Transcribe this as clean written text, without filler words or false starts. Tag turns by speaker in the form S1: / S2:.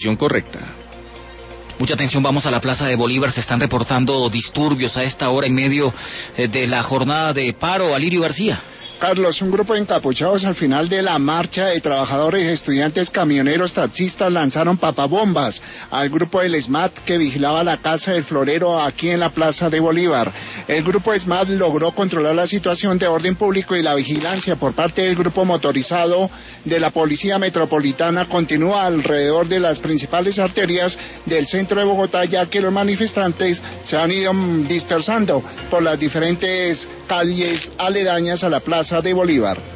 S1: Correcta.
S2: Mucha atención, vamos a la Plaza de Bolívar, se están reportando disturbios a esta hora en medio de la jornada de paro. Alirio García.
S3: Carlos, un grupo de encapuchados al final de la marcha de trabajadores, estudiantes, camioneros, taxistas lanzaron papabombas al grupo del SMAT que vigilaba la Casa del Florero aquí en la Plaza de Bolívar. El grupo SMAT logró controlar la situación de orden público y la vigilancia por parte del grupo motorizado de la Policía Metropolitana continúa alrededor de las principales arterias del centro de Bogotá, ya que los manifestantes se han ido dispersando por las diferentes calles aledañas a la Plaza de Bolívar.